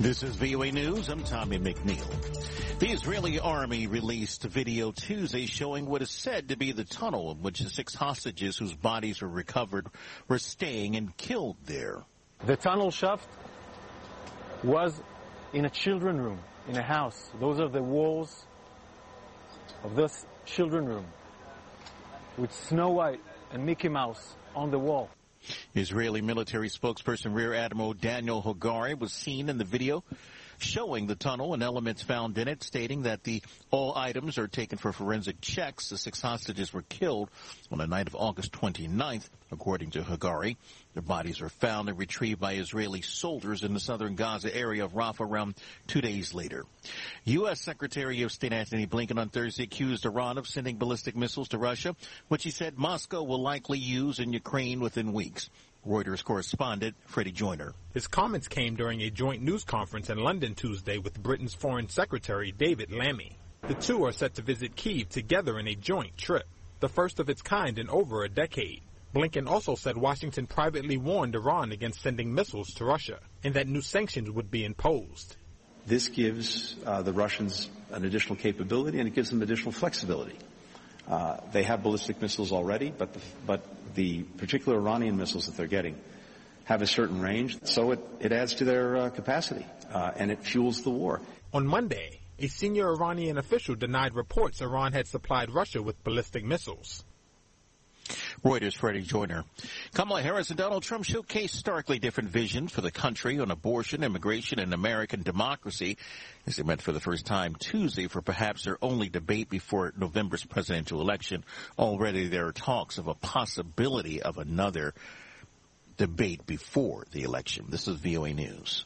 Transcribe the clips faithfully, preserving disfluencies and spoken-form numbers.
This is V O A News. I'm Tommy McNeil. The Israeli army released a video Tuesday showing what is said to be the tunnel in which the six hostages whose bodies were recovered were staying and killed there. The tunnel shaft was in a children's room, in a house. Those are the walls of this children's room with Snow White and Mickey Mouse on the wall. Israeli military spokesperson Rear Admiral Daniel Hagari was seen in the video showing the tunnel and elements found in it, stating that the all items are taken for forensic checks. The six hostages were killed on the night of August twenty-ninth, according to Hagari. Their bodies were found and retrieved by Israeli soldiers in the southern Gaza area of Rafah around two days later. U S. Secretary of State Antony Blinken on Thursday accused Iran of sending ballistic missiles to Russia, which he said Moscow will likely use in Ukraine within weeks. Reuters correspondent Freddie Joyner. His comments came during a joint news conference in London Tuesday with Britain's Foreign Secretary David Lammy. The two are set to visit Kyiv together in a joint trip, the first of its kind in over a decade. Blinken also said Washington privately warned Iran against sending missiles to Russia and that new sanctions would be imposed. This gives uh, the Russians an additional capability and it gives them additional flexibility. Uh, they have ballistic missiles already, but the, but the particular Iranian missiles that they're getting have a certain range, so it, it adds to their uh, capacity, uh, and it fuels the war. On Monday, a senior Iranian official denied reports Iran had supplied Russia with ballistic missiles. Reuters' Freddie Joyner. Kamala Harris and Donald Trump showcased starkly different visions for the country on abortion, immigration, and American democracy as they met for the first time Tuesday for perhaps their only debate before November's presidential election. Already there are talks of a possibility of another debate before the election. This is V O A News.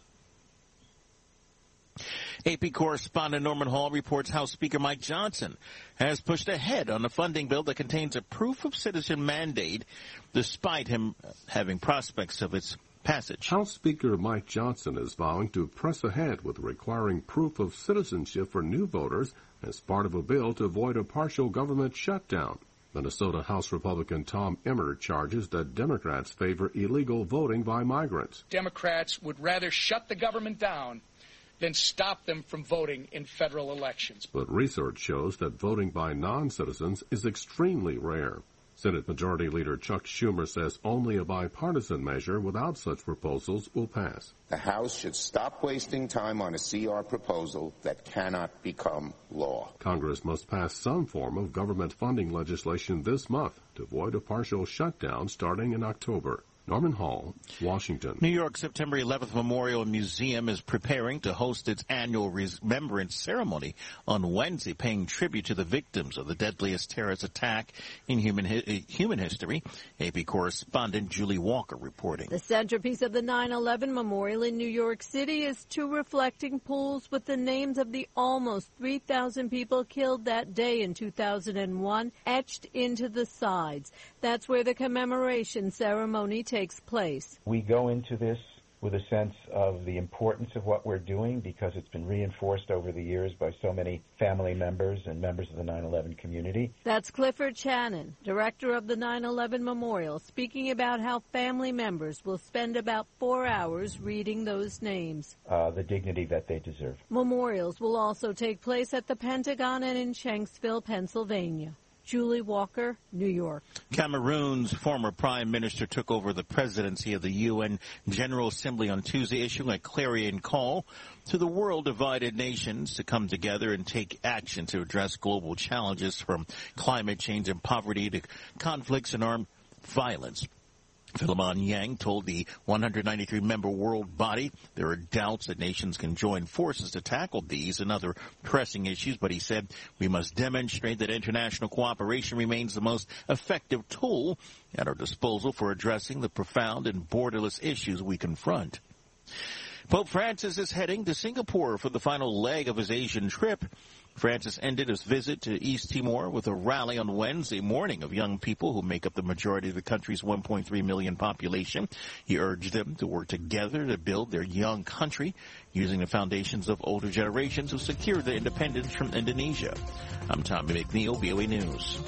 A P correspondent Norman Hall reports House Speaker Mike Johnson has pushed ahead on a funding bill that contains a proof of citizen mandate, despite him having prospects of its passage. House Speaker Mike Johnson is vowing to press ahead with requiring proof of citizenship for new voters as part of a bill to avoid a partial government shutdown. Minnesota House Republican Tom Emmer charges that Democrats favor illegal voting by migrants. Democrats would rather shut the government down than stop them from voting in federal elections. But research shows that voting by non-citizens is extremely rare. Senate Majority Leader Chuck Schumer says only a bipartisan measure without such proposals will pass. The House should stop wasting time on a C R proposal that cannot become law. Congress must pass some form of government funding legislation this month to avoid a partial shutdown starting in October. Norman Hall, Washington. New York September eleventh Memorial Museum is preparing to host its annual remembrance ceremony on Wednesday, paying tribute to the victims of the deadliest terrorist attack in human hi- human history. A P correspondent Julie Walker reporting. The centerpiece of the nine eleven Memorial in New York City is two reflecting pools with the names of the almost three thousand people killed that day in two thousand one etched into the sides. That's where the commemoration ceremony takes takes place. We go into this with a sense of the importance of what we're doing because it's been reinforced over the years by so many family members and members of the nine eleven community. That's Clifford Channon, director of the nine eleven Memorial, speaking about how family members will spend about four hours reading those names. Uh, the dignity that they deserve. Memorials will also take place at the Pentagon and in Shanksville, Pennsylvania. Julie Walker, New York. Cameroon's former prime minister took over the presidency of the U N General Assembly on Tuesday, issuing a clarion call to the world-divided nations to come together and take action to address global challenges from climate change and poverty to conflicts and armed violence. Philemon Yang told the one hundred ninety-three member world body there are doubts that nations can join forces to tackle these and other pressing issues, but he said we must demonstrate that international cooperation remains the most effective tool at our disposal for addressing the profound and borderless issues we confront. Pope Francis is heading to Singapore for the final leg of his Asian trip. Francis ended his visit to East Timor with a rally on Wednesday morning of young people who make up the majority of the country's one point three million population. He urged them to work together to build their young country using the foundations of older generations who secured their independence from Indonesia. I'm Tommy McNeil, V O A News.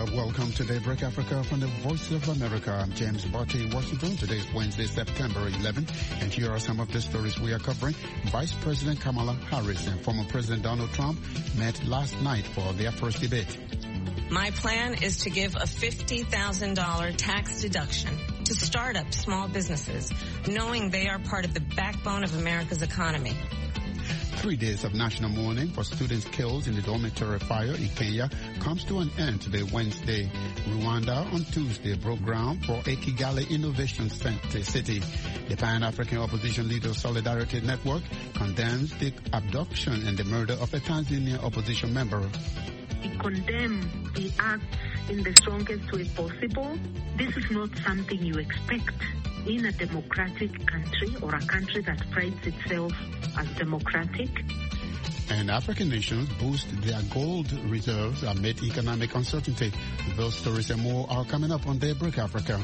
Welcome to Daybreak Africa from the Voice of America. I'm James Barty in Washington. Today is Wednesday, September eleventh, and here are some of the stories we are covering. Vice President Kamala Harris and former President Donald Trump met last night for their first debate. My plan is to give a fifty thousand dollars tax deduction to startup small businesses, knowing they are part of the backbone of America's economy. Three days of national mourning for students killed in the dormitory fire in Kenya comes to an end today, Wednesday. Rwanda on Tuesday broke ground for a Kigali Innovation City. The Pan-African Opposition Leaders Solidarity Network condemns the abduction and the murder of a Tanzanian opposition member. We condemn the act in the strongest way possible. This is not something you expect in a democratic country or a country that prides itself as democratic. And African nations boost their gold reserves amid economic uncertainty. Those stories and more are coming up on Daybreak Africa.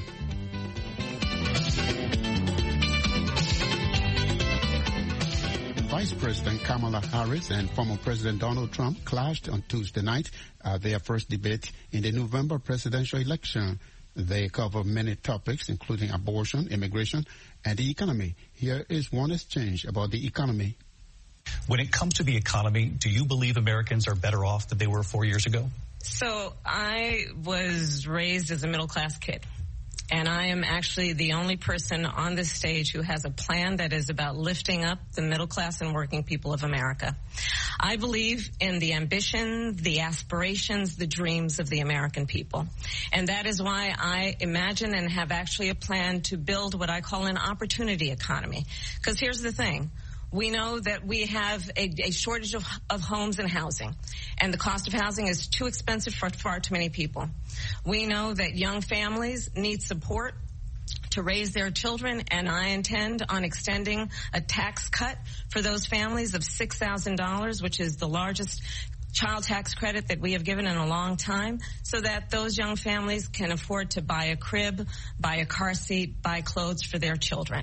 Vice President Kamala Harris and former President Donald Trump clashed on Tuesday night at their first debate in the November presidential election. They cover many topics, including abortion, immigration, and the economy. Here is one exchange about the economy. When it comes to the economy, do you believe Americans are better off than they were four years ago? So I was raised as a middle-class kid. And I am actually the only person on this stage who has a plan that is about lifting up the middle class and working people of America. I believe in the ambition, the aspirations, the dreams of the American people. And that is why I imagine and have actually a plan to build what I call an opportunity economy. Because here's the thing. We know that we have a, a shortage of, of homes and housing, and the cost of housing is too expensive for far too many people. We know that young families need support to raise their children, and I intend on extending a tax cut for those families of six thousand dollars, which is the largest child tax credit that we have given in a long time, so that those young families can afford to buy a crib, buy a car seat, buy clothes for their children.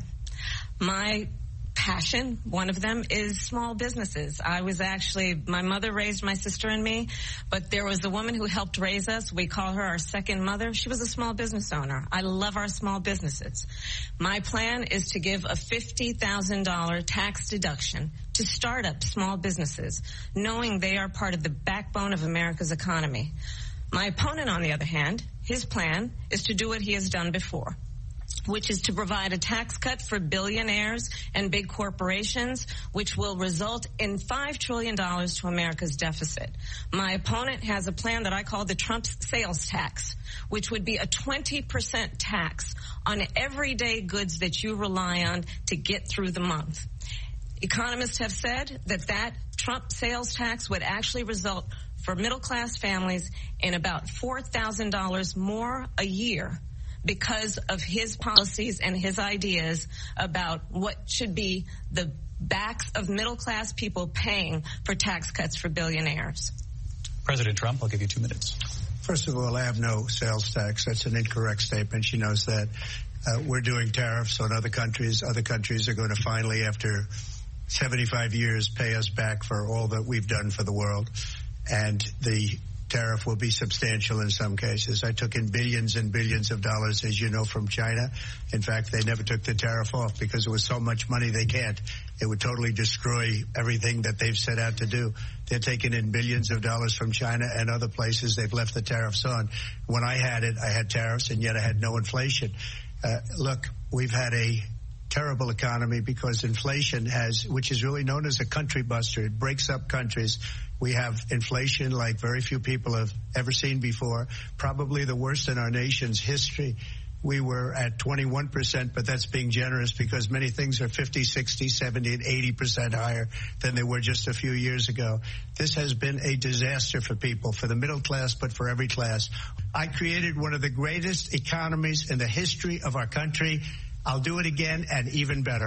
My passion, one of them, is small businesses. I was actually, my mother raised my sister and me, but there was a woman who helped raise us. We call her our second mother. She was a small business owner. I love our small businesses. My plan is to give a fifty thousand dollars tax deduction to startup small businesses, knowing they are part of the backbone of America's economy. My opponent, on the other hand, his plan is to do what he has done before, which is to provide a tax cut for billionaires and big corporations, which will result in five trillion dollars to America's deficit. My opponent has a plan that I call the Trump sales tax, which would be a twenty percent tax on everyday goods that you rely on to get through the month. Economists have said that that Trump sales tax would actually result for middle-class families in about four thousand dollars more a year, because of his policies and his ideas about what should be the backs of middle-class people paying for tax cuts for billionaires. President Trump, I'll give you two minutes. First of all, I have no sales tax. That's an incorrect statement. She knows that. Uh, we're doing tariffs on other countries. Other countries are going to finally, after seventy-five years, pay us back for all that we've done for the world. And the tariff will be substantial in some cases. I took in billions and billions of dollars, as you know, from China. In fact, they never took the tariff off because it was so much money they can't. It would totally destroy everything that they've set out to do. They're taking in billions of dollars from China and other places. They've left the tariffs on. When I had it, I had tariffs, and yet I had no inflation. Uh, look, we've had a terrible economy because inflation has, which is really known as a country buster. It breaks up countries. We have inflation like very few people have ever seen before, probably the worst in our nation's history. We were at twenty-one percent, but that's being generous because many things are fifty, sixty, seventy, and eighty percent higher than they were just a few years ago. This has been a disaster for people, for the middle class, but for every class. I created one of the greatest economies in the history of our country. I'll do it again and even better.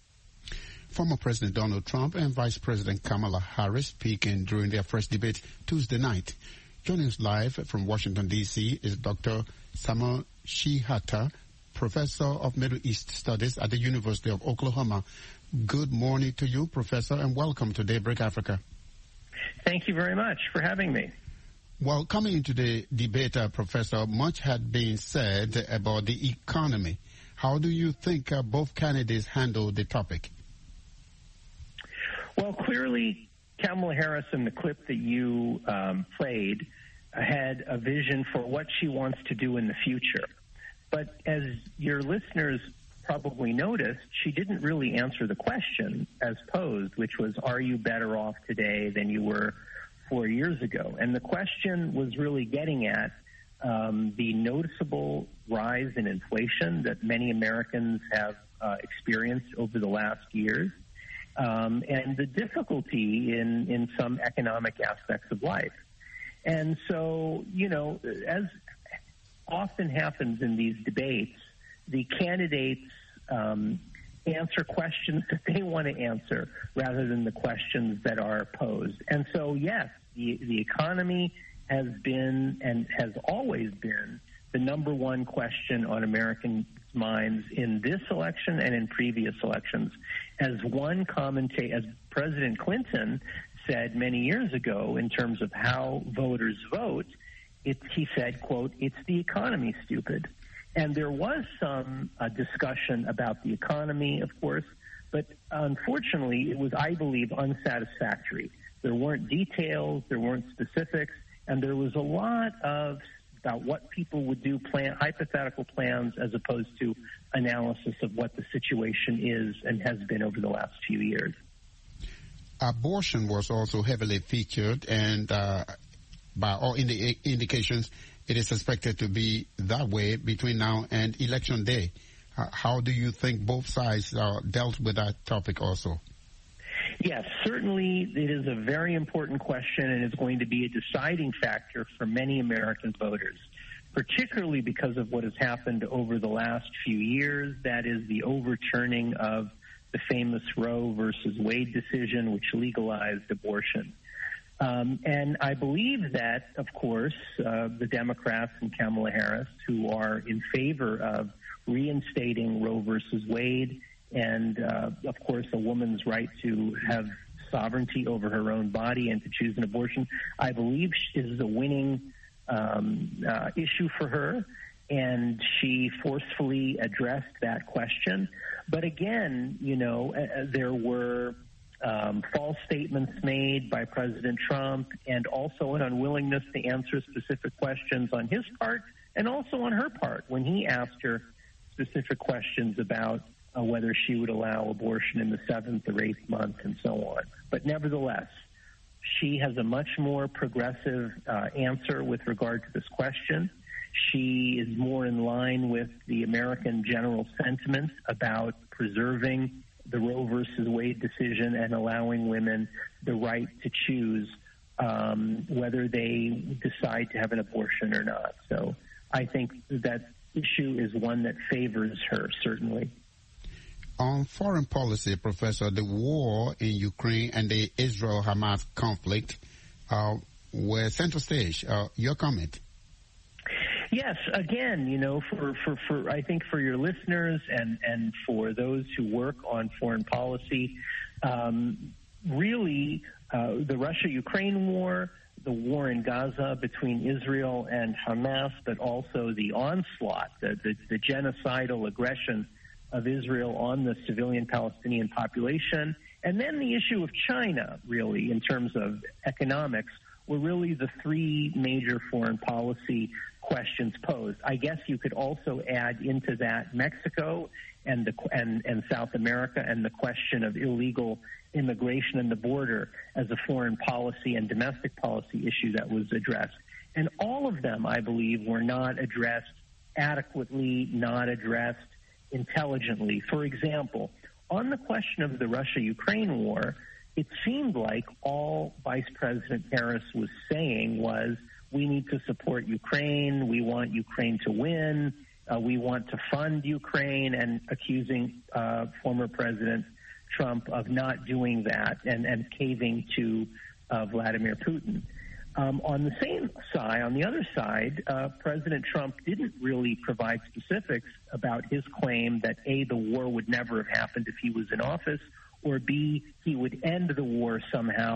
Former President Donald Trump and Vice President Kamala Harris speaking during their first debate Tuesday night. Joining us live from Washington, D C is Doctor Samuel Shihata, Professor of Middle East Studies at the University of Oklahoma. Good morning to you, Professor, and welcome to Daybreak Africa. Thank you very much for having me. Well, coming into the debate, uh, Professor, much had been said about the economy. How do you think uh, both candidates handled the topic? Well, clearly, Kamala Harris in the clip that you um, played had a vision for what she wants to do in the future. But as your listeners probably noticed, she didn't really answer the question as posed, which was, are you better off today than you were four years ago? And the question was really getting at um, the noticeable rise in inflation that many Americans have uh, experienced over the last years, um, and the difficulty in, in some economic aspects of life. And so, you know, as often happens in these debates, the candidates um, answer questions that they want to answer rather than the questions that are posed. And so, yes, the, the economy has been and has always been the number one question on Americans' minds in this election and in previous elections. As one commentator, as President Clinton said many years ago in terms of how voters vote, it, he said, quote, it's the economy, stupid. And there was some uh, discussion about the economy, of course, but unfortunately it was, I believe, unsatisfactory. There weren't details, there weren't specifics, and there was a lot of about what people would do, plan, hypothetical plans, as opposed to analysis of what the situation is and has been over the last few years. Abortion was also heavily featured, and uh, by all indi- indications, it is expected to be that way between now and Election Day. Uh, how do you think both sides uh, dealt with that topic also? Yes, certainly it is a very important question, and it's going to be a deciding factor for many American voters, particularly because of what has happened over the last few years. That is the overturning of the famous Roe versus Wade decision, which legalized abortion. Um, and I believe that, of course, uh, the Democrats and Kamala Harris, who are in favor of reinstating Roe versus Wade and, uh, of course, a woman's right to have sovereignty over her own body and to choose an abortion, I believe is a winning um, uh, issue for her. And she forcefully addressed that question. But again, you know, uh, there were um, false statements made by President Trump, and also an unwillingness to answer specific questions on his part and also on her part when he asked her specific questions about uh, whether she would allow abortion in the seventh or eighth month and so on. But nevertheless, she has a much more progressive uh, answer with regard to this question. She is more in line with the American general sentiment about preserving the Roe versus Wade decision and allowing women the right to choose um, whether they decide to have an abortion or not. So I think that issue is one that favors her, certainly. On foreign policy, Professor, the war in Ukraine and the Israel-Hamas conflict uh, were center stage. Uh, your comment? Yes, again, you know, for, for, for I think for your listeners and, and for those who work on foreign policy, um, really uh, the Russia-Ukraine war, the war in Gaza between Israel and Hamas, but also the onslaught, the, the, the genocidal aggression of Israel on the civilian Palestinian population, and then the issue of China, really, in terms of economics, were really the three major foreign policy questions posed. I guess you could also add into that Mexico and the and, and South America and the question of illegal immigration and the border as a foreign policy and domestic policy issue that was addressed. And all of them, I believe, were not addressed adequately, not addressed intelligently. For example, on the question of the Russia-Ukraine war, it seemed like all Vice President Harris was saying was, we need to support Ukraine, we want Ukraine to win, uh, we want to fund Ukraine, and accusing uh, former President Trump of not doing that and, and caving to uh, Vladimir Putin. Um, on the same side, on the other side, uh, President Trump didn't really provide specifics about his claim that, A, the war would never have happened if he was in office, or B, he would end the war somehow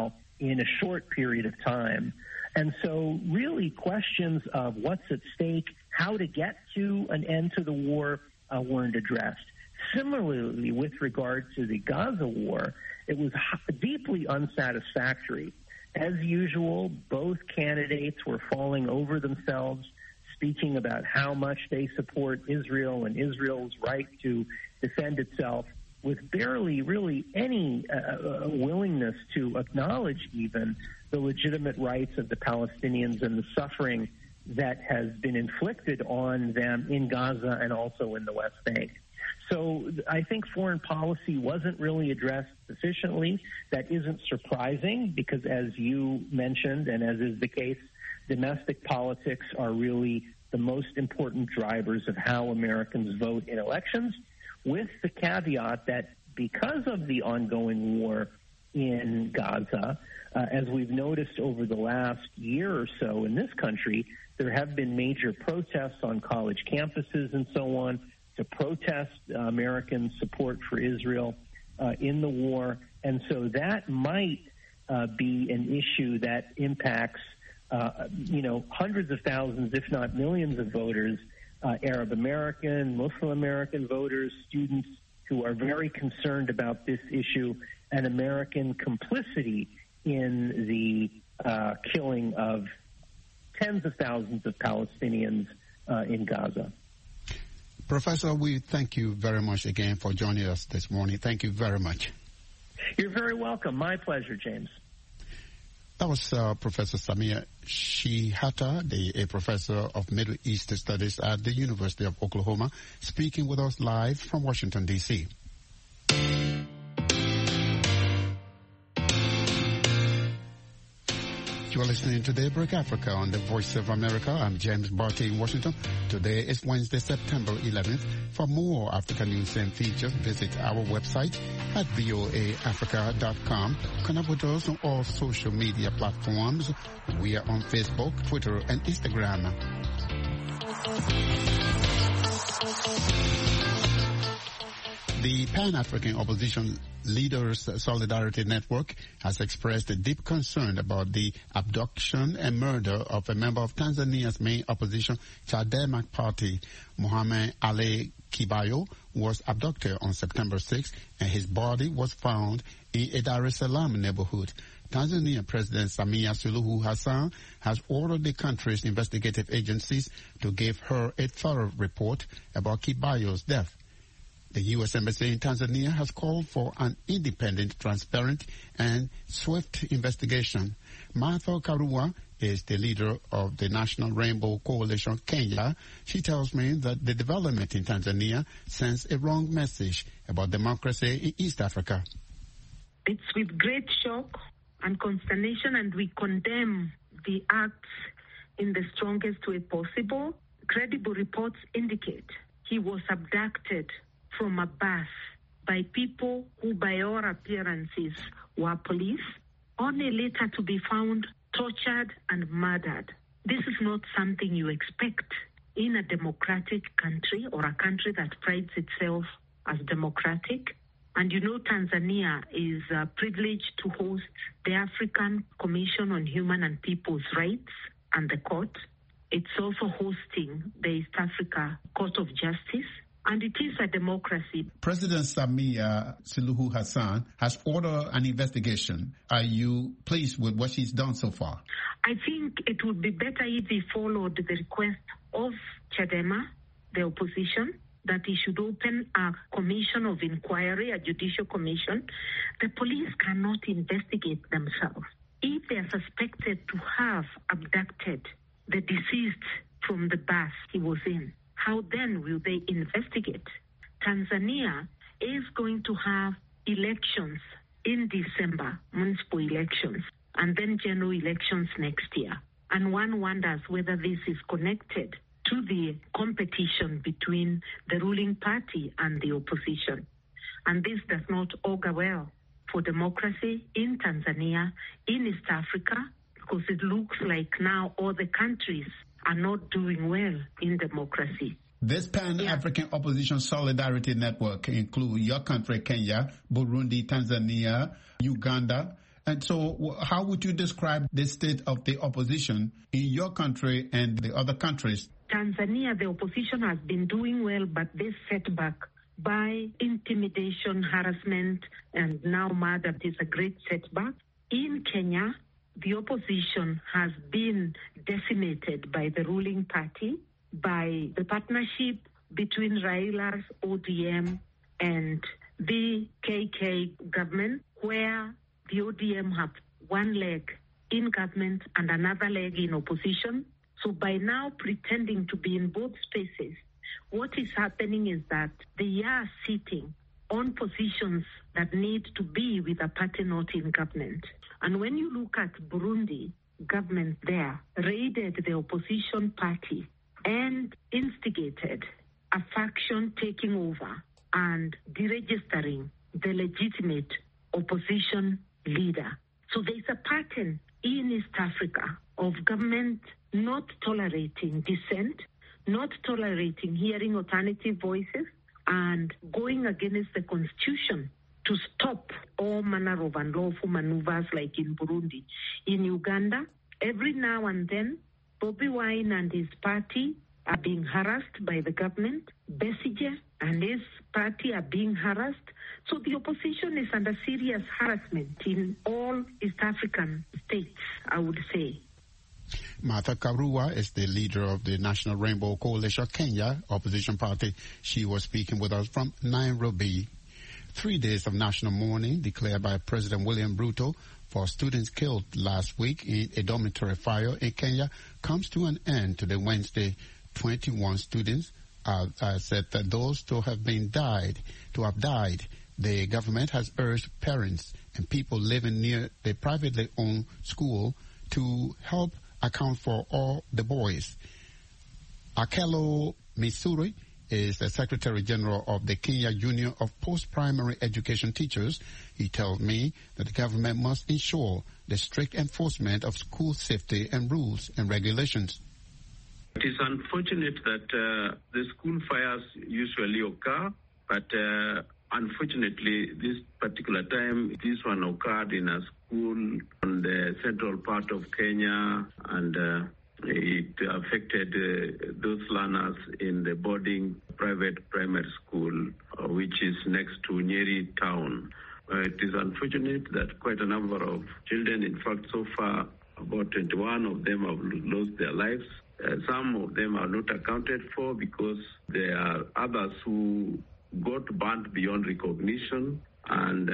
in a short period of time. And so really questions of what's at stake, how to get to an end to the war uh, weren't addressed. Similarly, with regard to the Gaza war, it was deeply unsatisfactory. As usual, both candidates were falling over themselves, speaking about how much they support Israel and Israel's right to defend itself, with barely really any uh, willingness to acknowledge even the legitimate rights of the Palestinians and the suffering that has been inflicted on them in Gaza and also in the West Bank. So I think foreign policy wasn't really addressed sufficiently. That isn't surprising because, as you mentioned, and as is the case, domestic politics are really the most important drivers of how Americans vote in elections, with the caveat that because of the ongoing war in Gaza, uh, as we've noticed over the last year or so in this country, there have been major protests on college campuses and so on to protest uh, American support for Israel uh, in the war. And so that might uh, be an issue that impacts, uh, you know, hundreds of thousands, if not millions of voters, uh, Arab American, Muslim American voters, students who are very concerned about this issue and American complicity in the uh, killing of tens of thousands of Palestinians uh, in Gaza. Professor, we thank you very much again for joining us this morning. Thank you very much. You're very welcome. My pleasure, James. That was uh, Professor Samia Shihata, the, a professor of Middle East Studies at the University of Oklahoma, speaking with us live from Washington, D C You are listening to Daybreak Africa on the Voice of America. I'm James Barty in Washington. Today is Wednesday, September eleventh. For more African news and features, visit our website at voa africa dot com. Connect with us on all social media platforms. We are on Facebook, Twitter, and Instagram. The Pan-African Opposition Leaders Solidarity Network has expressed a deep concern about the abduction and murder of a member of Tanzania's main opposition Chadema party. Mohamed Ali Kibayo was abducted on September sixth and his body was found in a Dar es Salaam neighborhood. Tanzania President Samia Suluhu Hassan has ordered the country's investigative agencies to give her a thorough report about Kibayo's death. The U S Embassy in Tanzania has called for an independent, transparent, and swift investigation. Martha Karua is the leader of the National Rainbow Coalition Kenya. She tells me that the development in Tanzania sends a wrong message about democracy in East Africa. It's with great shock and consternation, and we condemn the acts in the strongest way possible. Credible reports indicate he was abducted from a bus by people who by all appearances were police, only later to be found tortured and murdered. This is not something you expect in a democratic country or a country that prides itself as democratic. And you know Tanzania is uh, privileged to host the African Commission on Human and People's Rights and the court. It's also hosting the East Africa Court of Justice. And it is a democracy. President Samia Suluhu Hassan has ordered an investigation. Are you pleased with what she's done so far? I think it would be better if he followed the request of Chadema, the opposition, that he should open a commission of inquiry, a judicial commission. The police cannot investigate themselves. If they are suspected to have abducted the deceased from the bus he was in, how then will they investigate? Tanzania is going to have elections in December, municipal elections, and then general elections next year. And one wonders whether this is connected to the competition between the ruling party and the opposition. And this does not augur well for democracy in Tanzania, in East Africa, because it looks like now all the countries are not doing well in democracy. This Pan-African yeah. Opposition Solidarity Network includes your country, Kenya, Burundi, Tanzania, Uganda, And so how would you describe the state of the opposition in your country and the other countries? Tanzania, the opposition has been doing well, but this setback by intimidation, harassment, and now murder is a great setback. In Kenya, the opposition has been decimated by the ruling party, by the partnership between Raila's O D M and the K K government, where the O D M have one leg in government and another leg in opposition. So by now pretending to be in both spaces, what is happening is that they are sitting on positions that need to be with a party not in government. And when you look at Burundi, government there raided the opposition party and instigated a faction taking over and deregistering the legitimate opposition leader. So there's a pattern in East Africa of government not tolerating dissent, not tolerating hearing alternative voices, and going against the constitution to stop all manner of unlawful maneuvers like in Burundi. In Uganda, every now and then, Bobi Wine and his party are being harassed by the government. Besigye and his party are being harassed. So the opposition is under serious harassment in all East African states, I would say. Martha Karua is the leader of the National Rainbow Coalition Kenya opposition party. She was speaking with us from Nairobi. Three days of national mourning declared by President William Ruto for students killed last week in a dormitory fire in Kenya comes to an end today, Wednesday. twenty-one students uh, uh, said that those to have been died, to have died. The government has urged parents and people living near the privately owned school to help account for all the boys. Akelo Missouri is the Secretary General of the Kenya Union of Post-Primary Education Teachers. He tells me that the government must ensure the strict enforcement of school safety and rules and regulations. It is unfortunate that uh, the school fires usually occur, but uh, unfortunately this particular time, this one occurred in a school on the central part of Kenya, and uh, it affected uh, those learners in the boarding private primary school, uh, which is next to Nyeri town. Uh, it is unfortunate that quite a number of children, in fact, so far, about twenty-one of them have lost their lives. Uh, some of them are not accounted for because there are others who got burnt beyond recognition, and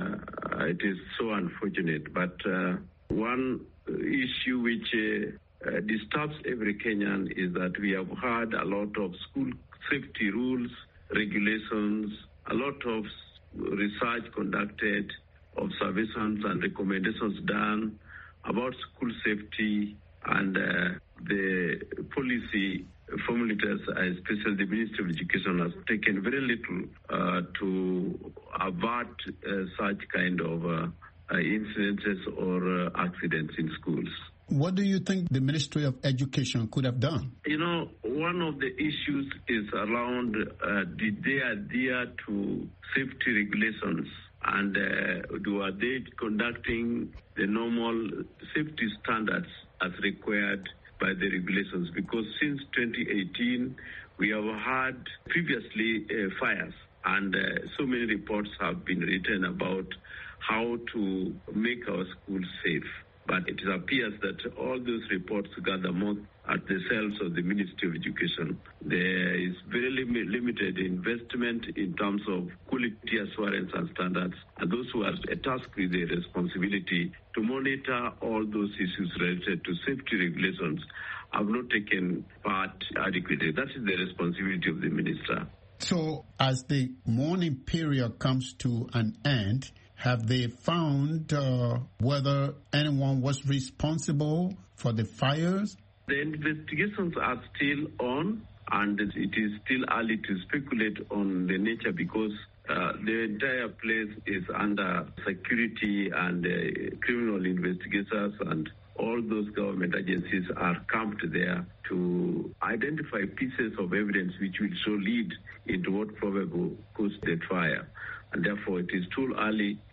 uh, it is so unfortunate. But uh, one issue which uh, uh, disturbs every Kenyan is that we have had a lot of school safety rules, regulations, a lot of research conducted, observations and recommendations done about school safety, and uh, the policy formulators, especially the Ministry of Education, has taken very little uh, to avert uh, such kind of uh, uh, incidences or uh, accidents in schools. What do you think the Ministry of Education could have done? You know, one of the issues is around uh, did they adhere to safety regulations, and uh, do are they conducting the normal safety standards as required by the regulations? Because since twenty eighteen, we have had previously uh, fires, and uh, so many reports have been written about how to make our schools safe. But it appears that all those reports gather more at the cells of the Ministry of Education. There is very lim- limited investment in terms of quality assurance and standards, and those who are tasked with the responsibility to monitor all those issues related to safety regulations have not taken part adequately. That is the responsibility of the minister. So as the mourning period comes to an end, have they found uh, whether anyone was responsible for the fires? The investigations are still on, and it is still early to speculate on the nature because uh, the entire place is under security, and uh, criminal investigators and all those government agencies are camped there to identify pieces of evidence which will show lead into what probably caused the fire. And therefore, it is too early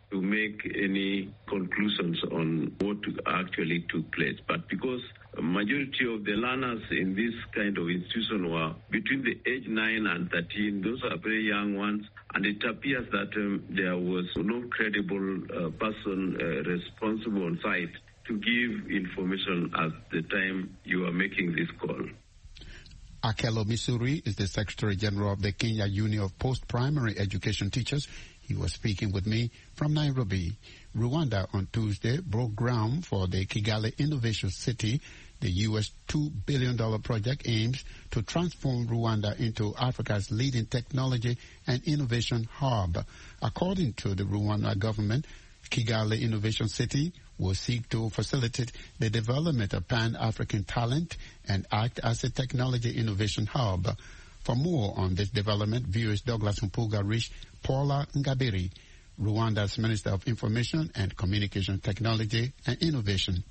to make any conclusions on what actually took place. But because a majority of the learners in this kind of institution were between the age nine and thirteen, those are very young ones, and it appears that um, there was no credible uh, person uh, responsible on site to give information at the time you are making this call. Akelo Missouri is the Secretary General of the Kenya Union of Post-Primary Education Teachers. He was speaking with me from Nairobi. Rwanda on Tuesday broke ground for the Kigali Innovation City. The U S two billion dollars project aims to transform Rwanda into Africa's leading technology and innovation hub. According to the Rwanda government, Kigali Innovation City will seek to facilitate the development of Pan-African talent and act as a technology innovation hub. For more on this development, viewers Douglas Mpuga reached Paula Ngabiri, Rwanda's Minister of Information and Communication Technology and Innovation.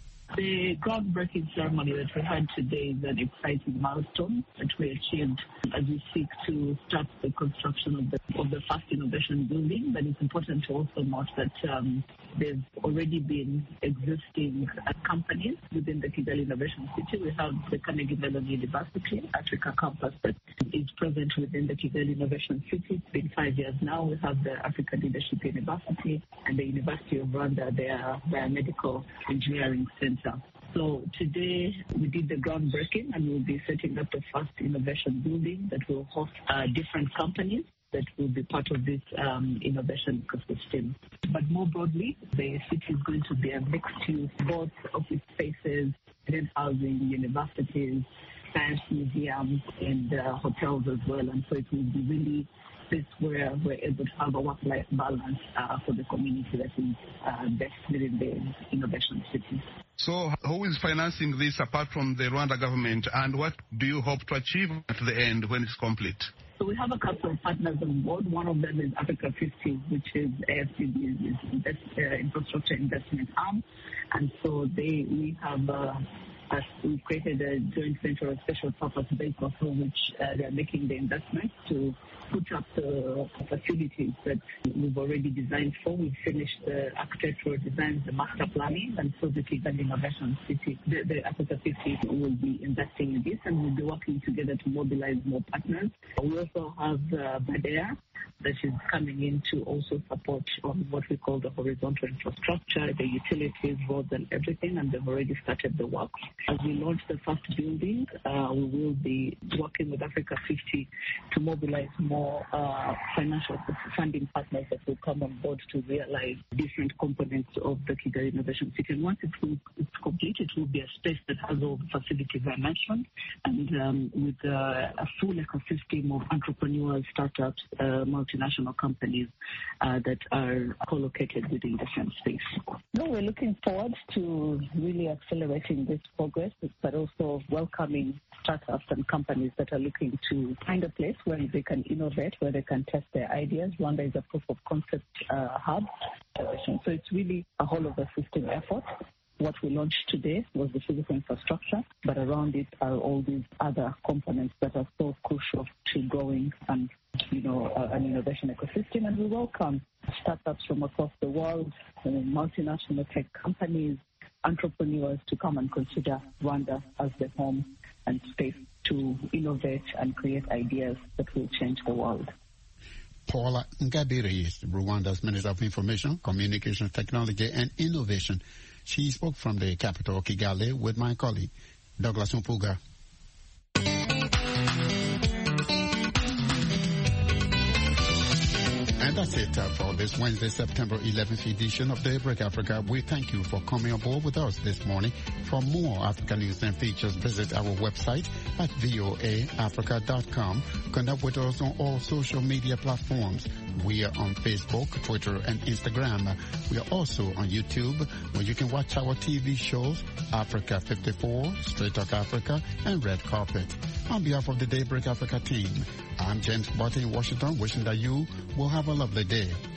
The groundbreaking ceremony that we had today is an exciting milestone that we achieved as we seek to start the construction of the, of the first innovation building. But it's important to also note that um, there's already been existing uh, companies within the Kigali Innovation City. We have the Carnegie Mellon University Africa Campus that is present within the Kigali Innovation City. It's been five years now. We have the Africa Leadership University and the University of Rwanda, their biomedical engineering center. So today we did the groundbreaking and we'll be setting up the first innovation building that will host uh, different companies that will be part of this um, innovation ecosystem. But more broadly, the city is going to be a mixed use, both office spaces, student housing, universities, science museums, and uh, hotels as well. And so it will be really this where we're able to have a work-life balance uh, for the community that is uh, best within the innovation city. So who is financing this apart from the Rwanda government, and what do you hope to achieve at the end when it's complete? So we have a couple of partners on board. One of them is Africa fifty, which is A F C B's invest, uh, infrastructure investment arm. And so they we have uh, uh, we created a joint venture, a special purpose vehicle for which uh, they are making the investment to put up the facilities that we've already designed for. We've finished the architectural designs, the master planning, and so the Kigali Innovation City, the, the Africa fifty will be investing in this, and we'll be working together to mobilize more partners. We also have uh, Badea that is coming in to also support on what we call the horizontal infrastructure, the utilities, roads, and everything, and they've already started the work. As we launch the first building, uh, we will be working with Africa fifty to mobilize more more uh, financial funding partners that will come on board to realize different components of the Kigali Innovation City. And once it's, it's complete, it will be a space that has all the facilities I mentioned, and um, with uh, a full ecosystem of entrepreneurs, startups, uh, multinational companies uh, that are co-located within the same space. No, we're looking forward to really accelerating this progress, but also welcoming startups and companies that are looking to find a place where they can innovate, where they can test their ideas. Rwanda is a proof of concept uh, hub. So it's really a whole of the system effort. What we launched today was the physical infrastructure, but around it are all these other components that are so crucial to growing and, you know, uh, an innovation ecosystem. And we welcome startups from across the world, uh, multinational tech companies, entrepreneurs to come and consider Rwanda as the home and space to innovate and create ideas that will change the world. Paula Ngabiri is Rwanda's Minister of Information, Communication Technology and Innovation. She spoke from the capital, Kigali, with my colleague, Douglas Mpuga. And that's it uh, for this Wednesday, September eleventh edition of Daybreak Africa. We thank you for coming aboard with us this morning. For more African news and features, visit our website at voa africa dot com. Connect with us on all social media platforms. We are on Facebook, Twitter, and Instagram. We are also on YouTube, where you can watch our T V shows, Africa fifty-four, Straight Talk Africa, and Red Carpet. On behalf of the Daybreak Africa team, I'm James Barton in Washington, wishing that you will have a lovely day.